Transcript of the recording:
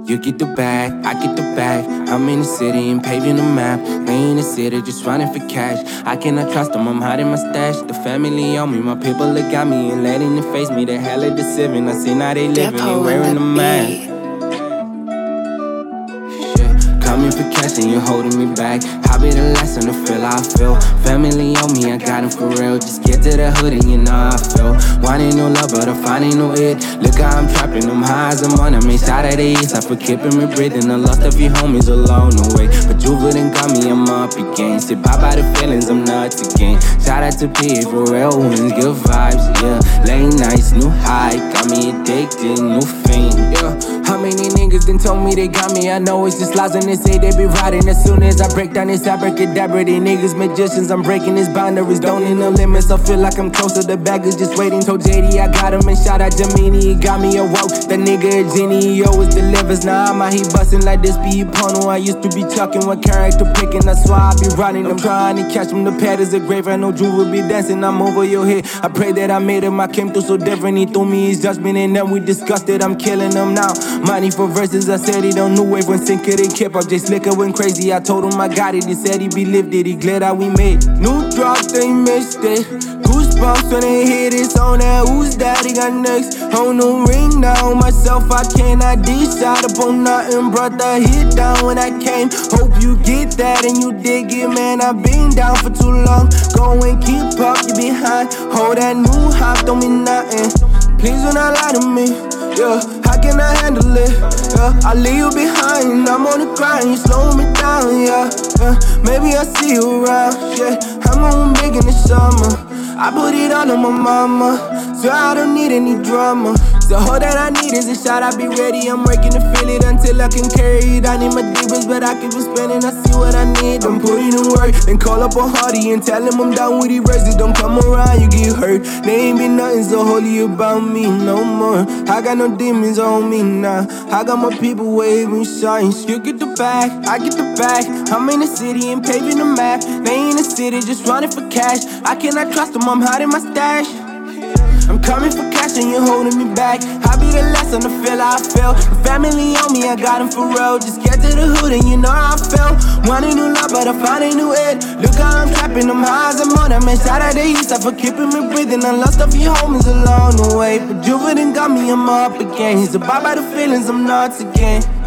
You get the bag, I get the bag. I'm in the city and paving the map. They in the city just running for cash. I cannot trust them, I'm hiding my stash. The family on me, my people look at me and letting it face me. They hella deceiving. I see now they living, they wearing the mask. Coming for cash and you're holding me back. I be the last one to feel how I feel. Family on me, I got them for real. Just get to the hood and you know how I feel. Wanting no love, but I'm finding no it. Look how I'm trapping them highs, I'm on them. Ain't out of the east, I for keeping me breathing. I lost a few homies along the way, but you wouldn't got me, I'm up again. Sit pop by the feelings, I'm nuts again. Shout out to P for real wins, good vibes, yeah. Late nights, new high, got me addicted, new fiend, yeah. How many niggas done told me they got me? I know it's just lies and they say they be riding. As soon as I break down this abracadabra, they niggas magicians. I'm breaking his boundaries, don't need no limits. I feel like I'm closer, the bag is just waiting. Told JD I got him and shout out Jamini, he got me a woke. That nigga a genie, he always delivers. Now I'm out here busting like this be Pono. I used to be chucking one character picking, that's why I be running. I'm trying to catch him, the pad is a grave. I know Drew will be dancing, I'm over your head. I pray that I made him, I came through so different. He threw me his judgment and then we discussed it. I'm killing him now. Money for verses, I said he don't new wave when sync it and kept up. J Slicker went crazy, I told him I got it. He said he believed it, he glad how we made. New drop, they missed it. Goosebumps when they hear this on that. Who's that? He got next. On the ring now, myself, I cannot decide upon nothing. Brought the hit down when I came. Hope you get that and you dig it, man. I've been down for too long. Go and keep up, you behind. Hold that new hype, don't mean nothing. Please do not lie to me, yeah. How can I handle it? Yeah, I leave you behind. I'm on the grind, you slow me down, yeah. Maybe I see you around, yeah. I'm going big in the summer. I put it all on my mama, so I don't need any drama. So all that I need is a shot, I be ready. I'm working to feel it until I can carry it. I need my demons, but I keep spending. I see what I need, I'm putting in work. Then call up a Hardy and tell him I'm down with the verses. Don't come around, you get hurt. There ain't been nothing so holy about me no more. I got no demons on me now. I got my people waving signs. You get the bag, I get the bag. I'm in the city and paving the map. They in the city just running for cash. I cannot trust them, I'm hiding my stash. I'm coming for cash and you're holding me back. I be the last one to feel how I feel. The family on me, I got them for real. Just get to the hood and you know how I feel. Wanting new love, but I find a new it. Look how I'm trapping them highs, I'm on them. And shout out the east, I for keeping me breathing. I lost a few homies along the way, but you wouldn't got me, I'm up again. So bye by the feelings, I'm nuts again.